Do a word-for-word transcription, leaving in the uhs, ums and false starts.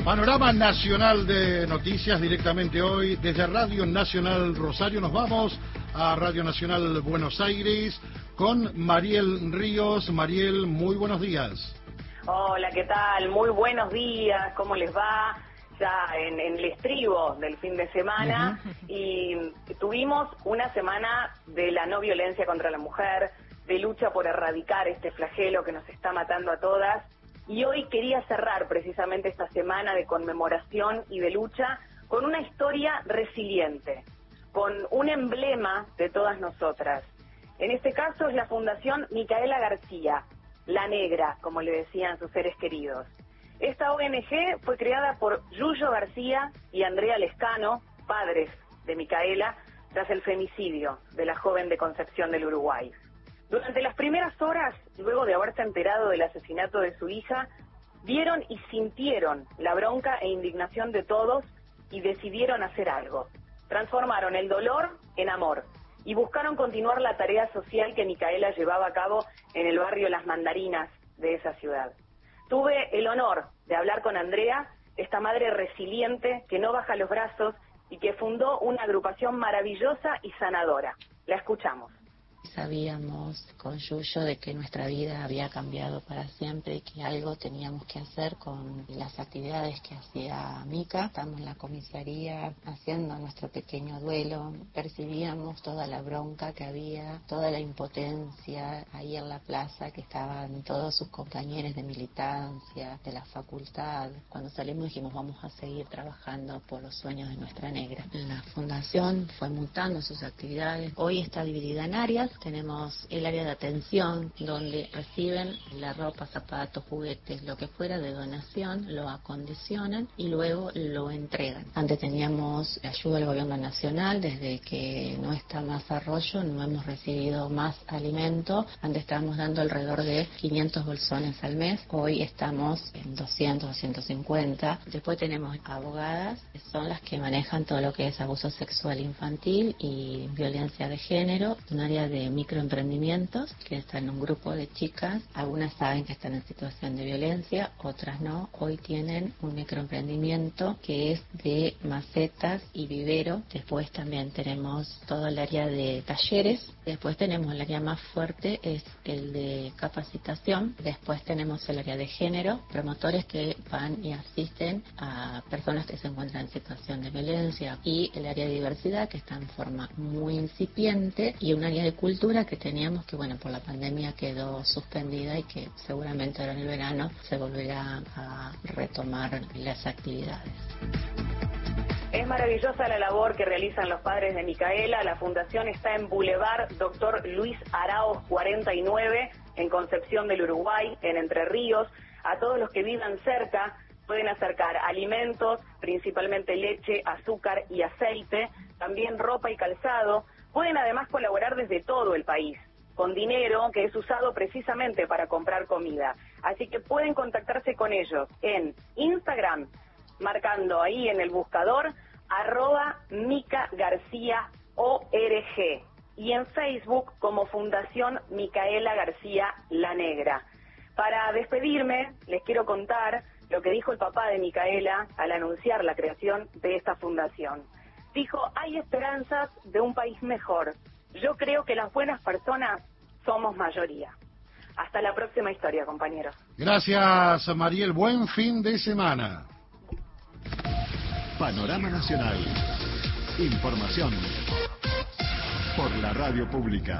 Panorama nacional de noticias directamente hoy desde Radio Nacional Rosario. Nos vamos a Radio Nacional Buenos Aires con Mariel Ríos. Mariel, muy buenos días. Hola, ¿qué tal? Muy buenos días, ¿cómo les va? Ya en, en el estribo del fin de semana. Uh-huh. Y tuvimos una semana de la no violencia contra la mujer, de lucha por erradicar este flagelo que nos está matando a todas. Y hoy quería cerrar precisamente esta semana de conmemoración y de lucha con una historia resiliente, con un emblema de todas nosotras. En este caso es la Fundación Micaela García, La Negra, como le decían sus seres queridos. Esta O N G fue creada por Yuyo García y Andrea Lescano, padres de Micaela, tras el femicidio de la joven de Concepción del Uruguay. Durante las primeras horas, luego de haberse enterado del asesinato de su hija, vieron y sintieron la bronca e indignación de todos y decidieron hacer algo. Transformaron el dolor en amor y buscaron continuar la tarea social que Micaela llevaba a cabo en el barrio Las Mandarinas de esa ciudad. Tuve el honor de hablar con Andrea, esta madre resiliente que no baja los brazos y que fundó una agrupación maravillosa y sanadora. La escuchamos. Sabíamos con Yuyo de que nuestra vida había cambiado para siempre y que algo teníamos que hacer con las actividades que hacía Mica. Estamos en la comisaría haciendo nuestro pequeño duelo, percibíamos toda la bronca que había, toda la impotencia ahí en la plaza, que estaban todos sus compañeros de militancia, de la facultad. Cuando salimos dijimos vamos a seguir trabajando por los sueños de nuestra negra. La fundación fue mutando sus actividades, hoy está dividida en áreas. Tenemos el área de atención, donde reciben la ropa, zapatos, juguetes, lo que fuera de donación, lo acondicionan y luego lo entregan. Antes teníamos ayuda del gobierno nacional, desde que no está más Arroyo, no hemos recibido más alimento. Antes estábamos dando alrededor de quinientos bolsones al mes, hoy estamos en doscientos, doscientos cincuenta. Después tenemos abogadas, que son las que manejan todo lo que es abuso sexual infantil y violencia de género, un área de microemprendimientos, que están en un grupo de chicas, algunas saben que están en situación de violencia, otras no. Hoy tienen un microemprendimiento que es de macetas y vivero. Después también tenemos todo el área de talleres. Después tenemos el área más fuerte, es el de capacitación. Después tenemos el área de género, promotores que van y asisten a personas que se encuentran en situación de violencia, y el área de diversidad, que está en forma muy incipiente, y un área de cultura que teníamos que, bueno, por la pandemia quedó suspendida y que seguramente ahora en el verano se volverá a retomar las actividades. Es maravillosa la labor que realizan los padres de Micaela. La fundación está en Boulevard Doctor Luis Araoz cuarenta y nueve, en Concepción del Uruguay, en Entre Ríos. A todos los que vivan cerca pueden acercar alimentos, principalmente leche, azúcar y aceite, también ropa y calzado. Pueden además colaborar desde todo el país, con dinero que es usado precisamente para comprar comida. Así que pueden contactarse con ellos en Instagram, marcando ahí en el buscador, arroba Mica García O R G, y en Facebook como Fundación Micaela García La Negra. Para despedirme, les quiero contar lo que dijo el papá de Micaela al anunciar la creación de esta fundación. Dijo, hay esperanzas de un país mejor. Yo creo que las buenas personas somos mayoría. Hasta la próxima historia, compañeros. Gracias, Mariel. Buen fin de semana. Panorama Nacional. Información por la Radio Pública.